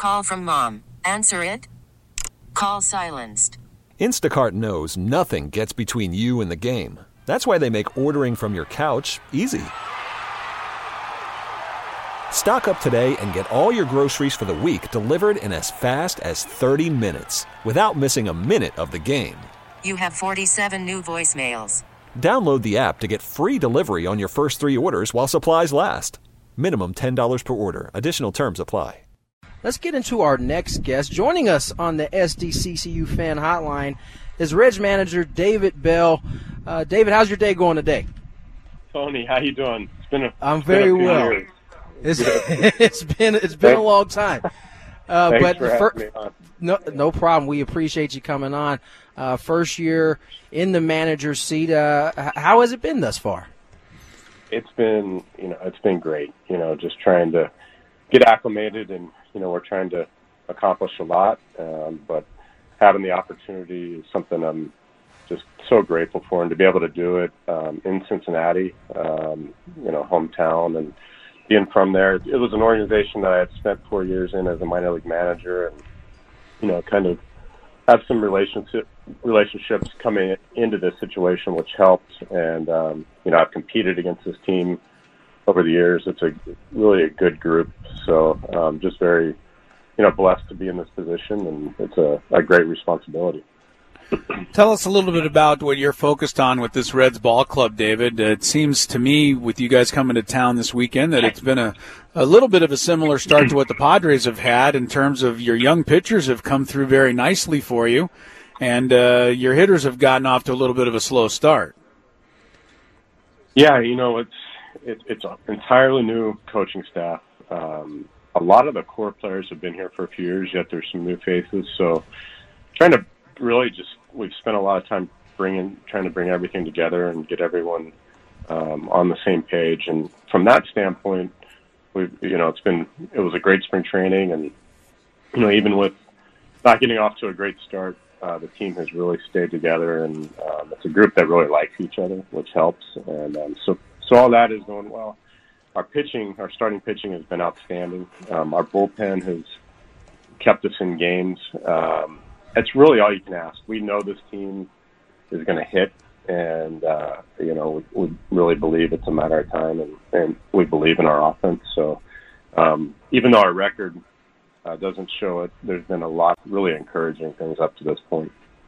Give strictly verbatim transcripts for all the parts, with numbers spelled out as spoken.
call from mom. Answer it. Call silenced. Instacart knows nothing gets between you and the game. That's why they make ordering from your couch easy. Stock up today and get all your groceries for the week delivered in as fast as thirty minutes without missing a minute of the game. You have forty-seven new voicemails. Download the app to get free delivery on your first three orders while supplies last. Minimum ten dollars per order. Additional terms apply. Let's get into our next guest. Joining us on the S D C C U Fan Hotline is Reds manager David Bell. Uh, David, how's your day going today? Tony, how you doing? It's been a. I'm very been a well. Years. It's it's been it's been a long time. Uh, Thanks but for having fir- me on. No, no problem. We appreciate you coming on. Uh, first year in the manager's seat. Uh, how has it been thus far? It's been, you know, it's been great. You know, just trying to get acclimated, and you know, we're trying to accomplish a lot. Um, but having the opportunity is something I'm just so grateful for, and to be able to do it um, in Cincinnati, um, you know, hometown, and being from there. It was an organization that I had spent four years in as a minor league manager, and you know, kind of have some relationship relationships coming into this situation, which helped. And um, you know, I've competed against this team over the years. It's a really a good group. So um, just very, you know, blessed to be in this position, and it's a, a great responsibility. Tell us a little bit about what you're focused on with this Reds ball club, David. It seems to me, with you guys coming to town this weekend, that it's been a, a little bit of a similar start to what the Padres have had in terms of your young pitchers have come through very nicely for you, and uh, your hitters have gotten off to a little bit of a slow start. Yeah, you know, it's it, it's an entirely new coaching staff. Um, a lot of the core players have been here for a few years, yet there's some new faces. So trying to really just, we've spent a lot of time bringing, trying to bring everything together and get everyone um, on the same page. And from that standpoint, we've, you know, it's been, it was a great spring training, and, you know, even with not getting off to a great start, uh, the team has really stayed together, and um, it's a group that really likes each other, which helps. And um, so, so all that is going well. Our pitching, our starting pitching has been outstanding. Um, our bullpen has kept us in games. Um, It's really all you can ask. We know this team is going to hit, and, uh, you know, we, we really believe it's a matter of time, and, and we believe in our offense. So um, even though our record uh, doesn't show it, there's been a lot of really encouraging things up to this point.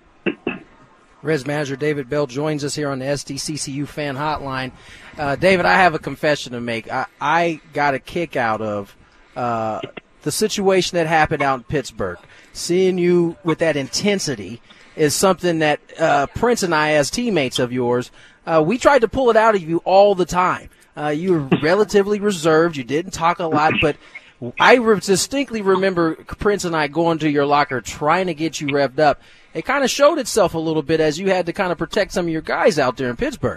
Reds manager David Bell joins us here on the S D C C U Fan Hotline. Uh, David, I have a confession to make. I, I got a kick out of uh, the situation that happened out in Pittsburgh. Seeing you with that intensity is something that uh, Prince and I, as teammates of yours, uh, we tried to pull it out of you all the time. Uh, you were relatively reserved. You didn't talk a lot, but I re- distinctly remember Prince and I going to your locker trying to get you revved up. It kind of showed itself a little bit as you had to kind of protect some of your guys out there in Pittsburgh.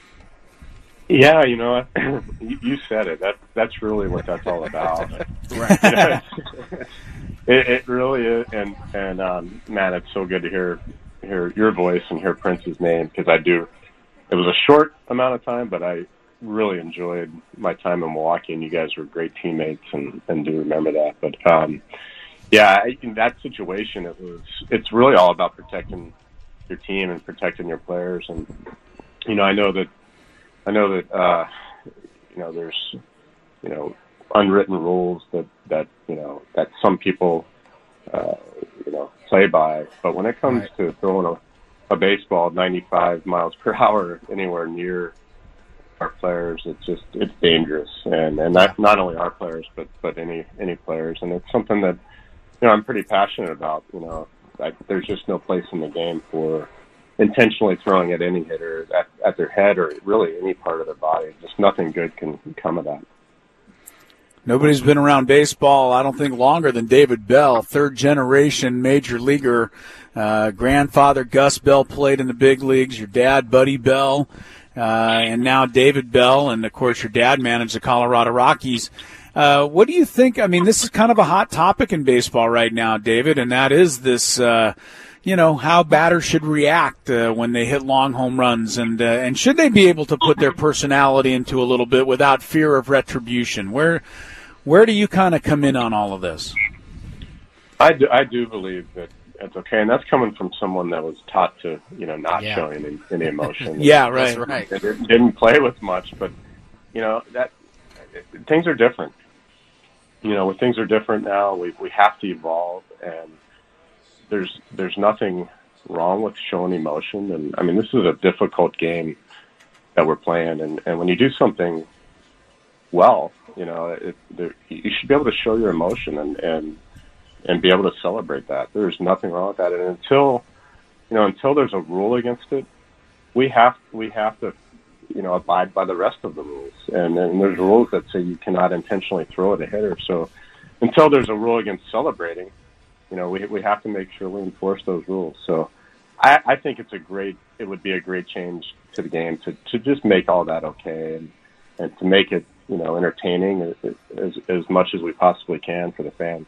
Yeah, you know, you said it. That that's really what that's all about. Right. You know, it, it really is, and and um, man, it's so good to hear hear your voice and hear Prince's name, because I do. It was a short amount of time, but I really enjoyed my time in Milwaukee, and you guys were great teammates, and, and do remember that. But um, yeah, in that situation, it was. It's really all about protecting your team and protecting your players, and you know, I know that. I know that, uh, you know, there's, you know, unwritten rules that, that you know, that some people, uh, you know, play by. But when it comes right. to throwing a, a baseball ninety-five miles per hour anywhere near our players, it's just, it's dangerous. And, and not, not only our players, but, but any, any players. And it's something that, you know, I'm pretty passionate about. You know, I, there's just no place in the game for intentionally throwing at any hitter, at, at their head, or really any part of their body. Just nothing good can come of that. Nobody's been around baseball, I don't think, longer than David Bell, third-generation major leaguer. Uh, grandfather Gus Bell played in the big leagues, your dad, Buddy Bell, uh, and now David Bell, and, of course, your dad managed the Colorado Rockies. Uh, what do you think? I mean, this is kind of a hot topic in baseball right now, David, and that is this uh, – you know, how batters should react uh, when they hit long home runs, and uh, and should they be able to put their personality into a little bit without fear of retribution? Where where do you kind of come in on all of this? I do, I do believe that it's okay, and that's coming from someone that was taught to, you know, not yeah. showing any, any emotion. yeah, right. That's right. Didn't, didn't play with much, but you know that things are different. You know, when things are different now, we we have to evolve, and there's there's nothing wrong with showing emotion. And I mean, this is a difficult game that we're playing, and, and when you do something well, you know, it, there, you should be able to show your emotion and, and and be able to celebrate that. There's nothing wrong with that. And until, you know, until there's a rule against it, we have we have to, you know, abide by the rest of the rules. And then there's rules that say you cannot intentionally throw at a hitter. So until there's a rule against celebrating, you know, we we have to make sure we enforce those rules. So I, I think it's a great, it would be a great change to the game to, to just make all that okay and, and to make it, you know, entertaining as, as as much as we possibly can for the fans.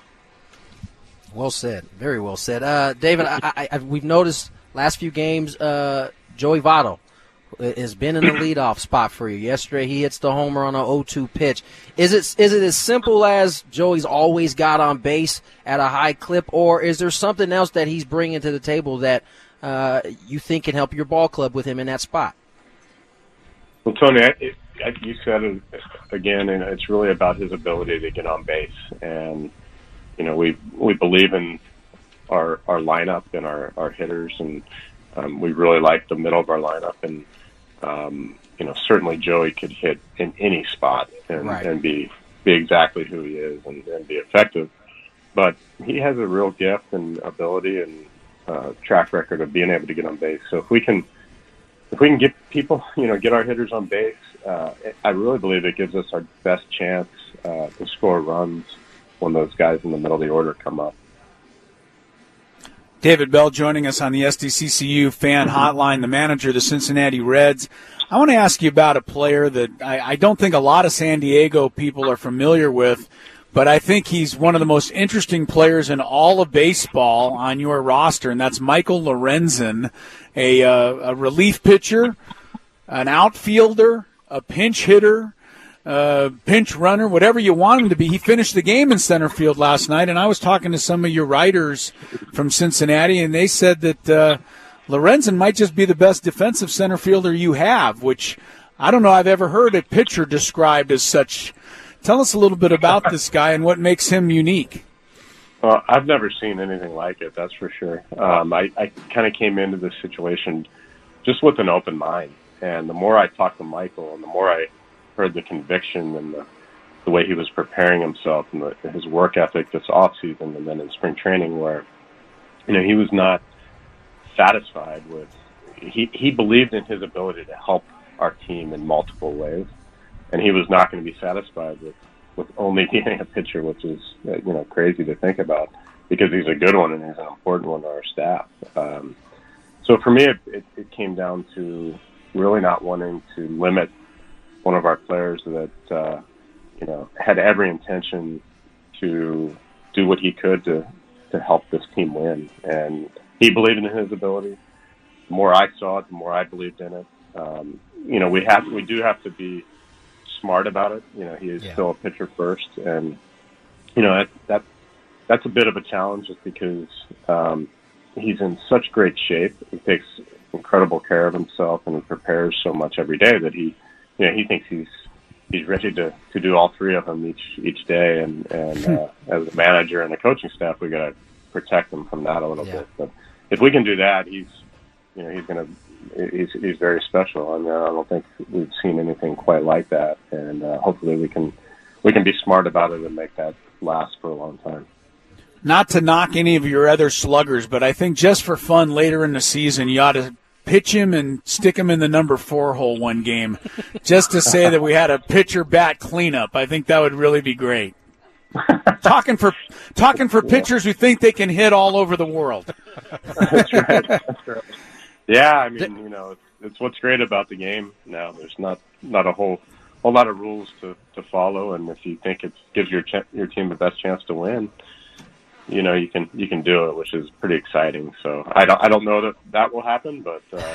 Well said. Very well said. Uh, David, I, I, I, we've noticed last few games, uh, Joey Votto has been in the leadoff spot for you. Yesterday, he hits the homer on an oh two pitch. Is it is it as simple as Joey's always got on base at a high clip, or is there something else that he's bringing to the table that uh, you think can help your ball club with him in that spot? Well, Tony, I, it, I, you said it again, and it's really about his ability to get on base. And you know, we we believe in our our lineup and our, our hitters, and um, we really like the middle of our lineup. And um, you know, certainly Joey could hit in any spot and, right. and be be exactly who he is and, and be effective. But he has a real gift and ability and uh, track record of being able to get on base. So if we can if we can get people, you know, get our hitters on base, uh, I really believe it gives us our best chance uh, to score runs when those guys in the middle of the order come up. David Bell joining us on the S D C C U fan hotline, the manager of the Cincinnati Reds. I want to ask you about a player that I, I don't think a lot of San Diego people are familiar with, but I think he's one of the most interesting players in all of baseball on your roster, and that's Michael Lorenzen, a, uh, a relief pitcher, an outfielder, a pinch hitter, Uh, pinch runner, whatever you want him to be. He finished the game in center field last night, and I was talking to some of your writers from Cincinnati, and they said that uh, Lorenzen might just be the best defensive center fielder you have, which I don't know I've ever heard a pitcher described as such. Tell us a little bit about this guy and what makes him unique. Well, I've never seen anything like it, that's for sure. Um, I, I kind of came into this situation just with an open mind, and the more I talked to Michael and the more I heard the conviction and the, the way he was preparing himself and the, his work ethic this off season and then in spring training, where you know he was not satisfied with. He he believed in his ability to help our team in multiple ways, and he was not going to be satisfied with, with only being a pitcher, which is you know crazy to think about because he's a good one and he's an important one to our staff. Um, so for me, it, it, it came down to really not wanting to limit one of our players that, uh, you know, had every intention to do what he could to, to help this team win. And he believed in his ability. The more I saw it, the more I believed in it. Um, you know, we have, we do have to be smart about it. You know, he is yeah. still a pitcher first. And, you know, that, that, that's a bit of a challenge just because, um, he's in such great shape. He takes incredible care of himself and he prepares so much every day that he, you know, he thinks he's he's ready to, to do all three of them each each day, and and uh, as a manager and the coaching staff, we got to protect him from that a little yeah. bit. But if we can do that, he's you know he's gonna he's he's very special. I mean, I don't think we've seen anything quite like that, and uh, hopefully we can we can be smart about it and make that last for a long time. Not to knock any of your other sluggers, but I think just for fun later in the season, you ought to pitch him and stick him in the number four hole one game just to say that we had a pitcher bat cleanup. I think that would really be great. talking for talking for pitchers who think they can hit all over the world. That's right. That's right. Yeah, I mean, you know, it's, it's what's great about the game now. There's not not a whole whole lot of rules to, to follow, and if you think it gives your ch- your team the best chance to win, you know, you can you can do it, which is pretty exciting. So I don't I don't know that that will happen, but uh,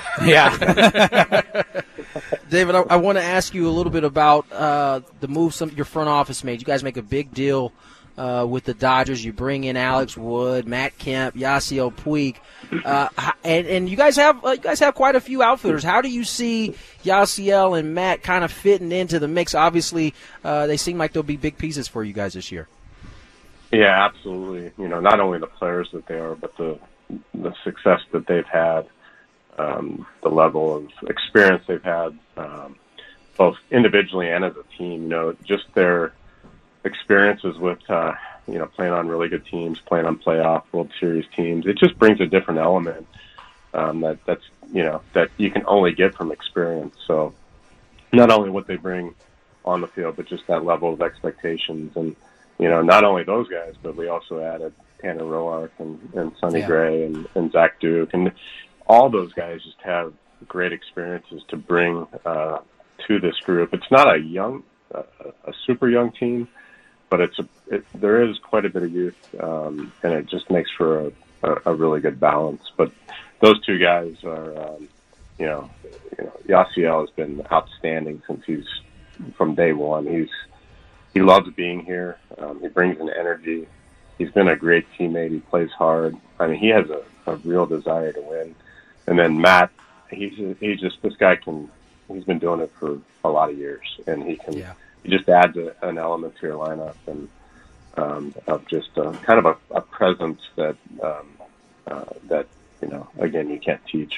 yeah. David, I, I want to ask you a little bit about uh, the move some your front office made. You guys make a big deal uh, with the Dodgers. You bring in Alex Wood, Matt Kemp, Yasiel Puig, uh, and, and you guys have uh, you guys have quite a few outfielders. How do you see Yasiel and Matt kind of fitting into the mix? Obviously, uh, they seem like they'll be big pieces for you guys this year. Yeah, absolutely. You know, not only the players that they are, but the the success that they've had, um, the level of experience they've had, um, both individually and as a team. You know, just their experiences with, uh, you know, playing on really good teams, playing on playoff World Series teams. It just brings a different element um, that that's you know that you can only get from experience. So, not only what they bring on the field, but just that level of expectations. And you know, not only those guys, but we also added Tanner Roark and, and Sonny yeah. Gray and, and Zach Duke. And all those guys just have great experiences to bring uh, to this group. It's not a young, uh, a super young team, but it's a, it, there is quite a bit of youth, um, and it just makes for a, a, a really good balance. But those two guys are, um, you know, you know, Yasiel has been outstanding since he's from day one. He's He loves being here. Um, he brings an energy. He's been a great teammate. He plays hard. I mean, he has a, a real desire to win. And then Matt, he's he's just this guy can. He's been doing it for a lot of years, and he can. Yeah. He just adds a, an element to your lineup and um, of just a, kind of a, a presence that um, uh, that you know. Again, you can't teach.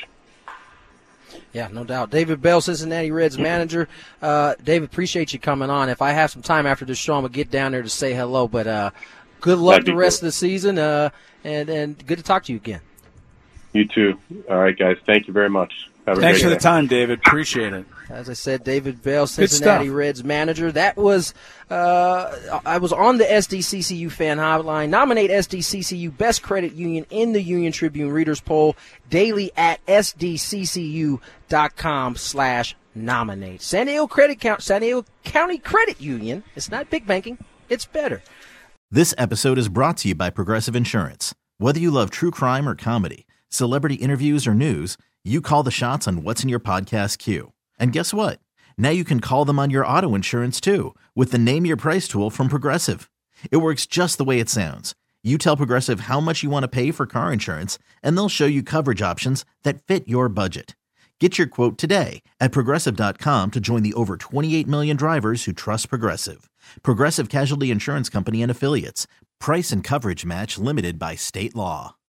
Yeah, no doubt. David Bell, Cincinnati Reds manager. Uh, David, appreciate you coming on. If I have some time after this show, I'm going to get down there to say hello. But uh, good luck the rest good. of the season, uh, and, and good to talk to you again. You too. All right, guys. Thank you very much. Have a Thanks great for day. the time, David. Appreciate it. As I said, David Bell, Cincinnati Reds manager. That was uh, I was on the S D C C U fan hotline. Nominate S D C C U Best Credit Union in the Union Tribune Readers Poll daily at sdccu.com slash nominate. San Diego Credit Count, San Diego County Credit Union. It's not big banking. It's better. This episode is brought to you by Progressive Insurance. Whether you love true crime or comedy, celebrity interviews or news, you call the shots on what's in your podcast queue. And guess what? Now you can call them on your auto insurance too with the Name Your Price tool from Progressive. It works just the way it sounds. You tell Progressive how much you want to pay for car insurance, and they'll show you coverage options that fit your budget. Get your quote today at Progressive dot com to join the over twenty-eight million drivers who trust Progressive. Progressive Casualty Insurance Company and Affiliates. Price and coverage match limited by state law.